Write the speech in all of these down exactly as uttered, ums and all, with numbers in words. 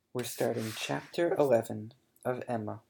We're starting chapter eleven of Emma.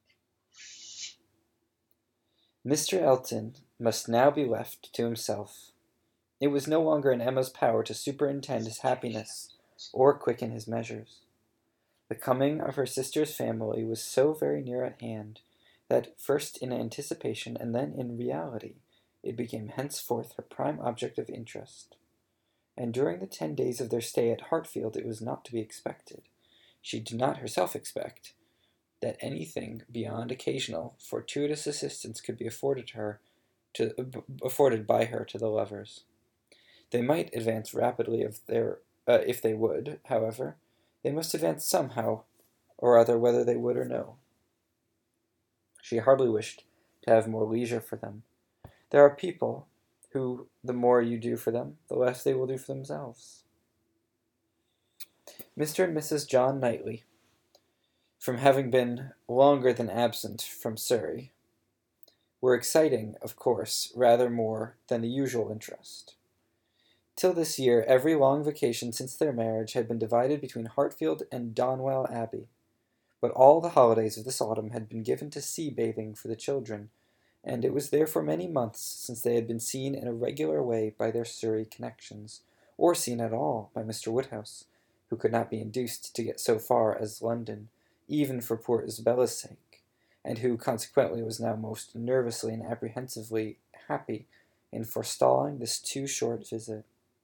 Mister Elton must now be left to himself. It was no longer in Emma's power to superintend his happiness or quicken his measures. The coming of her sister's family was so very near at hand that, first in anticipation and then in reality, it became henceforth her prime object of interest. And during the ten days of their stay at Hartfield it was not to be expected, she did not herself expect, that anything beyond occasional fortuitous assistance could be afforded her to afforded by her to the lovers. They might advance rapidly if, their, uh, if they would, however, they must advance somehow or other, whether they would or no. She hardly wished to have more leisure for them. There are people who, the more you do for them, the less they will do for themselves. Mister and Missus John Knightley, from having been longer than absent from Surrey, were exciting, of course, rather more than the usual interest. Till this year, every long vacation since their marriage had been divided between Hartfield and Donwell Abbey, but all the holidays of this autumn had been given to sea-bathing for the children, and it was therefore many months since they had been seen in a regular way by their Surrey connections, or seen at all by Mister Woodhouse, who could not be induced to get so far as London, even for poor Isabella's sake, and who consequently was now most nervously and apprehensively happy in forestalling this too short visit.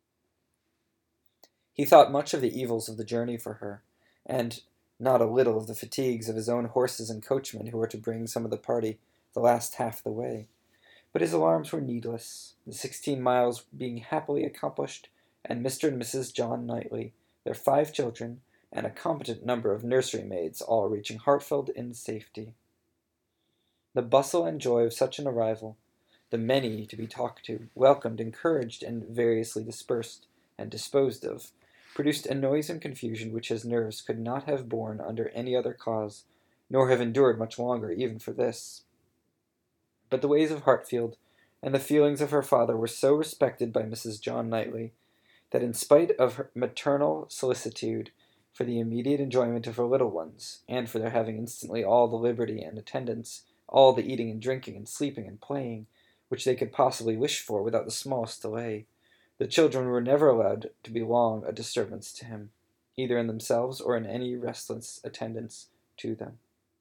He thought much of the evils of the journey for her, and not a little of the fatigues of his own horses and coachmen who were to bring some of the party the last half of the way. But his alarms were needless, the sixteen miles being happily accomplished, and Mister and Missus John Knightley, their five children, and a competent number of nursery maids, all reaching Hartfield in safety. The bustle and joy of such an arrival, the many to be talked to, welcomed, encouraged, and variously dispersed and disposed of, produced a noise and confusion which his nerves could not have borne under any other cause, nor have endured much longer even for this. But the ways of Hartfield and the feelings of her father were so respected by Missus John Knightley, that in spite of her maternal solicitude for the immediate enjoyment of her little ones, and for their having instantly all the liberty and attendance, all the eating and drinking and sleeping and playing, which they could possibly wish for without the smallest delay, the children were never allowed to be long a disturbance to him, either in themselves or in any restless attendance to them.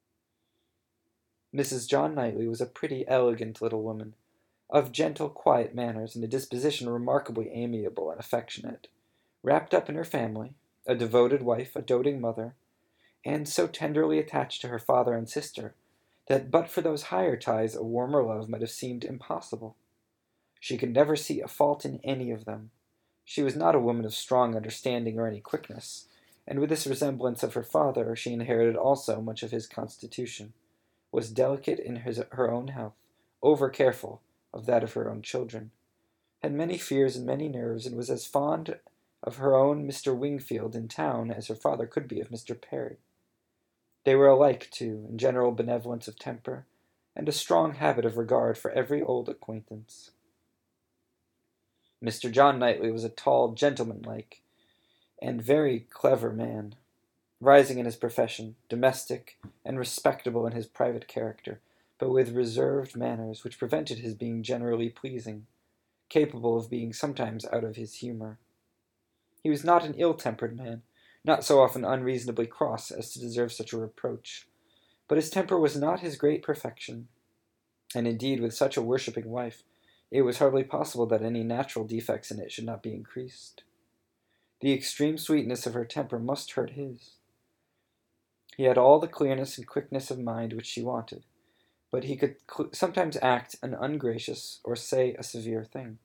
Missus John Knightley was a pretty, elegant little woman, of gentle, quiet manners, and a disposition remarkably amiable and affectionate, wrapped up in her family, a devoted wife, a doting mother, and so tenderly attached to her father and sister, that but for those higher ties a warmer love might have seemed impossible. She could never see a fault in any of them. She was not a woman of strong understanding or any quickness, and with this resemblance of her father she inherited also much of his constitution, was delicate in his, her own health, over-careful of that of her own children, had many fears and many nerves, and was as fond of her own Mister Wingfield in town as her father could be of Mister Perry. They were alike, too, in general benevolence of temper, and a strong habit of regard for every old acquaintance. Mister John Knightley was a tall, gentleman-like, and very clever man, rising in his profession, domestic, and respectable in his private character, but with reserved manners which prevented his being generally pleasing, capable of being sometimes out of his humour. He was not an ill-tempered man, not so often unreasonably cross as to deserve such a reproach, but his temper was not his great perfection, and indeed with such a worshipping wife, it was hardly possible that any natural defects in it should not be increased. The extreme sweetness of her temper must hurt his. He had all the clearness and quickness of mind which she wanted, but he could cl- sometimes act an ungracious or say a severe thing.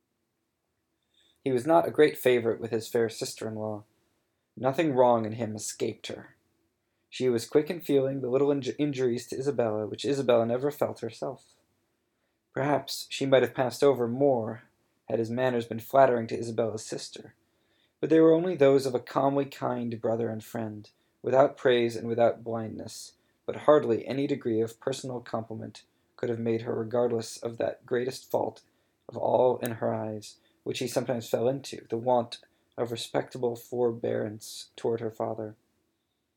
He was not a great favourite with his fair sister-in-law. Nothing wrong in him escaped her. She was quick in feeling the little inj- injuries to Isabella which Isabella never felt herself. Perhaps she might have passed over more had his manners been flattering to Isabella's sister, but they were only those of a calmly kind brother and friend, without praise and without blindness, but hardly any degree of personal compliment could have made her regardless of that greatest fault of all in her eyes, which he sometimes fell into, the want of respectable forbearance toward her father.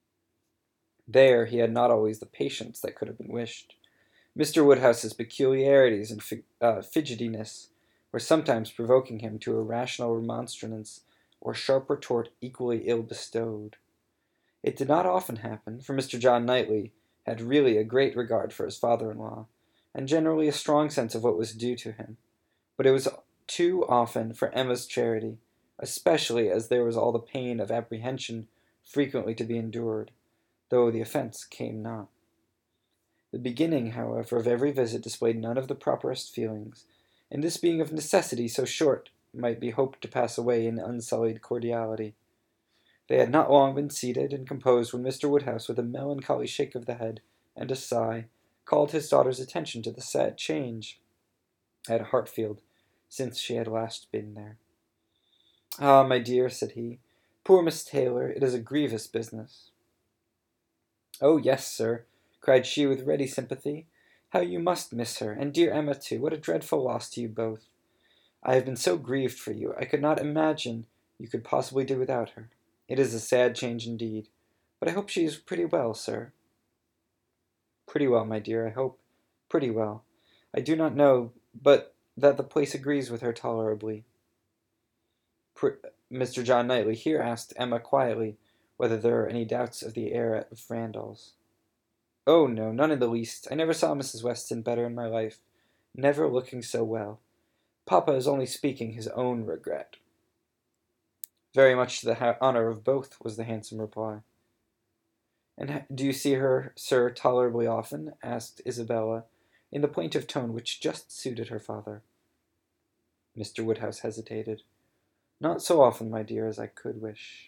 There he had not always the patience that could have been wished. Mister Woodhouse's peculiarities and fi- uh, fidgetiness were sometimes provoking him to irrational remonstrance or sharp retort equally ill bestowed. It did not often happen, for Mister John Knightley had really a great regard for his father-in-law, and generally a strong sense of what was due to him. But it was too often for Emma's charity, especially as there was all the pain of apprehension frequently to be endured, though the offence came not. The beginning, however, of every visit displayed none of the properest feelings, and this being of necessity so short might be hoped to pass away in unsullied cordiality. They had not long been seated and composed when Mister Woodhouse, with a melancholy shake of the head and a sigh, called his daughter's attention to the sad change at Hartfield since she had last been there. "Ah, my dear," said he, "poor Miss Taylor, it is a grievous business." "Oh, yes, sir," cried she with ready sympathy. "How you must miss her, and dear Emma too. What a dreadful loss to you both. I have been so grieved for you. I could not imagine you could possibly do without her. It is a sad change indeed. But I hope she is pretty well, sir." "Pretty well, my dear, I hope. Pretty well. I do not know but that the place agrees with her tolerably." Pr- Mister John Knightley here asked Emma quietly whether there were any doubts of the heir at Randalls. "Oh, no, none in the least. I never saw Missus Weston better in my life. Never looking so well. Papa is only speaking his own regret." "Very much to the ha- honour of both," was the handsome reply. "And ha- do you see her, sir, tolerably often?" asked Isabella, in the plaintive tone which just suited her father. Mister Woodhouse hesitated. "Not so often, my dear, as I could wish."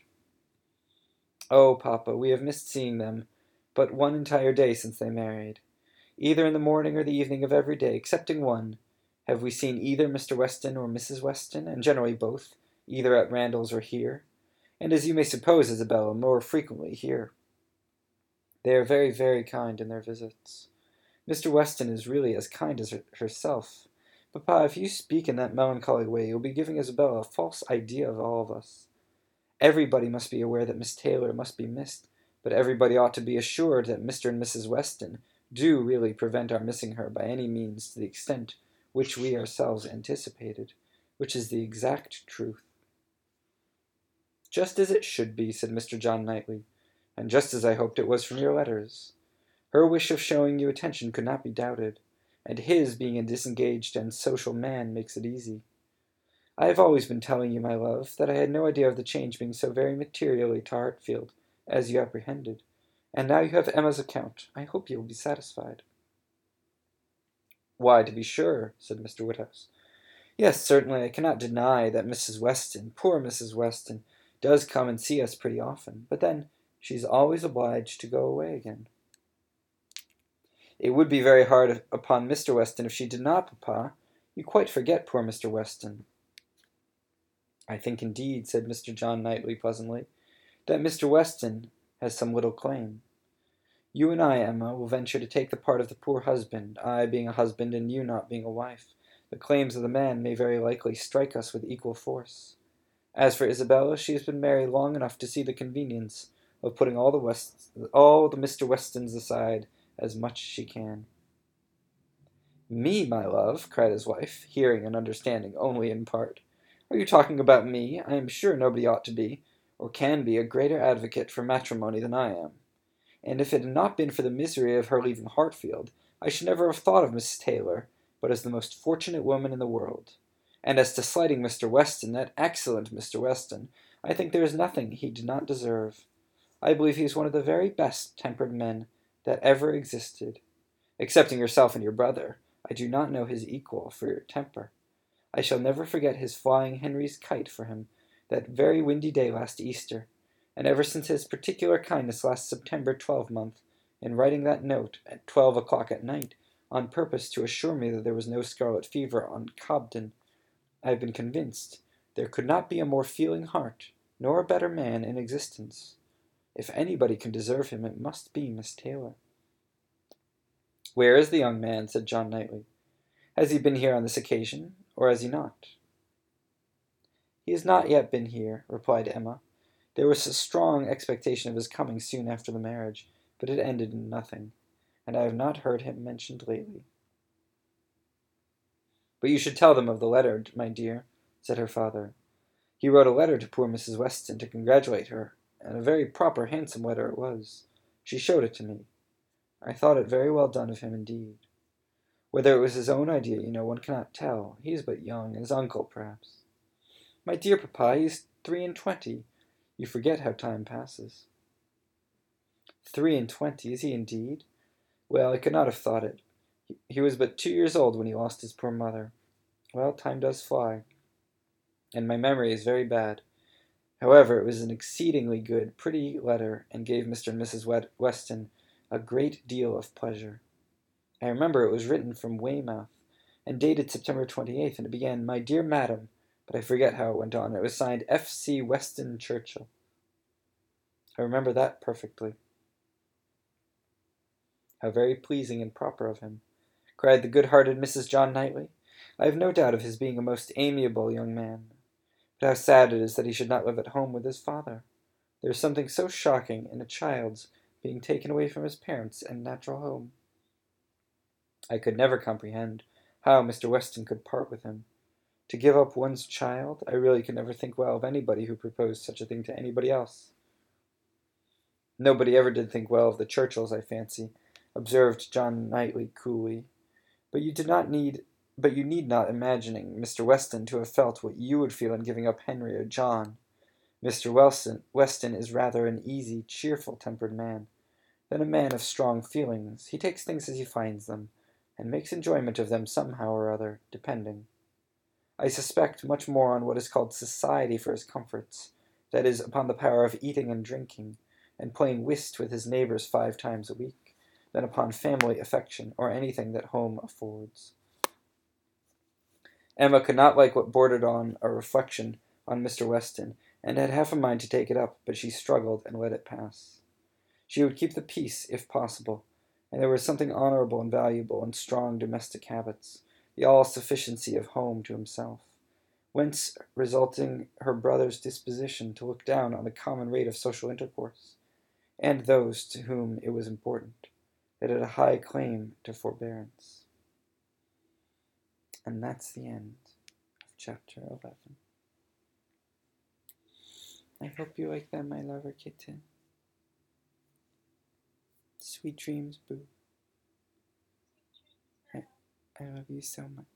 "Oh, papa, we have missed seeing them but one entire day since they married. Either in the morning or the evening of every day, excepting one, have we seen either Mister Weston or Missus Weston, and generally both, either at Randalls or here, and as you may suppose, Isabella, more frequently here. They are very, very kind in their visits. Mister Weston is really as kind as her- herself. Papa, if you speak in that melancholy way, you'll be giving Isabella a false idea of all of us. Everybody must be aware that Miss Taylor must be missed, but everybody ought to be assured that Mister and Missus Weston do really prevent our missing her by any means to the extent which we ourselves anticipated, which is the exact truth." "Just as it should be," said Mister John Knightley, "and just as I hoped it was from your letters. Her wish of showing you attention could not be doubted, and his being a disengaged and social man makes it easy. I have always been telling you, my love, that I had no idea of the change being so very materially to Hartfield as you apprehended, and now you have Emma's account. I hope you will be satisfied." "Why, to be sure," said Mister Woodhouse. "Yes, certainly, I cannot deny that Missus Weston, poor Missus Weston, does come and see us pretty often, but then she's always obliged to go away again." "It would be very hard upon Mister Weston if she did not, papa. You quite forget poor Mister Weston." "I think, indeed," said Mister John Knightley pleasantly, "that Mister Weston has some little claim. You and I, Emma, will venture to take the part of the poor husband, I being a husband and you not being a wife. The claims of the man may very likely strike us with equal force. As for Isabella, she has been married long enough to see the convenience of putting all the West, all the Mister Westons aside as much as she can." "Me, my love!" cried his wife, hearing and understanding only in part. "Are you talking about me? I am sure nobody ought to be, or can be, a greater advocate for matrimony than I am. And if it had not been for the misery of her leaving Hartfield, I should never have thought of Miss Taylor but as the most fortunate woman in the world. And as to slighting Mister Weston, that excellent Mister Weston, I think there is nothing he did not deserve. I believe he is one of the very best tempered men that ever existed. Excepting yourself and your brother, I do not know his equal for your temper. I shall never forget his flying Henry's kite for him that very windy day last Easter, and ever since his particular kindness last September twelvemonth, in writing that note at twelve o'clock at night, on purpose to assure me that there was no scarlet fever on Cobden, I have been convinced there could not be a more feeling heart, nor a better man in existence. If anybody can deserve him, it must be Miss Taylor." "Where is the young man?" said John Knightley. "Has he been here on this occasion, or has he not?" "He has not yet been here," replied Emma. "There was a strong expectation of his coming soon after the marriage, but it ended in nothing, and I have not heard him mentioned lately. But you should tell them of the letter, my dear, said her father. He wrote a letter to poor Missus Weston to congratulate her, and a very proper, handsome letter it was. She showed it to me. I thought it very well done of him indeed. Whether it was his own idea, you know, one cannot tell. He is but young, and his uncle, perhaps. My dear papa, he is three and twenty. You forget how time passes. Three and twenty, is he indeed? Well, I could not have thought it. He, he was but two years old when he lost his poor mother. Well, time does fly, and my memory is very bad. However, it was an exceedingly good, pretty letter, and gave Mister and Missus Weston a great deal of pleasure. I remember it was written from Weymouth, and dated September twenty-eighth, and it began, My dear Madam, but I forget how it went on. It was signed F. C. Weston Churchill. I remember that perfectly. How very pleasing and proper of him, cried the good-hearted Missus John Knightley. I have no doubt of his being a most amiable young man. But how sad it is that he should not live at home with his father. There is something so shocking in a child's being taken away from his parents and natural home. I could never comprehend how Mister Weston could part with him. To give up one's child, I really could never think well of anybody who proposed such a thing to anybody else. Nobody ever did think well of the Churchills, I fancy, observed John Knightley coolly. But you did not need but you need not imagining Mister Weston to have felt what you would feel in giving up Henry or John. Mister Weston, Weston is rather an easy, cheerful-tempered man than a man of strong feelings. He takes things as he finds them, and makes enjoyment of them somehow or other, depending, I suspect, much more on what is called society for his comforts, that is, upon the power of eating and drinking, and playing whist with his neighbors five times a week, than upon family affection, or anything that home affords. Emma could not like what bordered on a reflection on Mister Weston, and had half a mind to take it up, but she struggled and let it pass. She would keep the peace, if possible, and there was something honorable and valuable in strong domestic habits, the all-sufficiency of home to himself, whence resulting her brother's disposition to look down on the common rate of social intercourse, and those to whom it was important. It had a high claim to forbearance. And that's the end of chapter eleven. I hope you like that, my lover kitten. Sweet dreams, boo. I, I love you so much.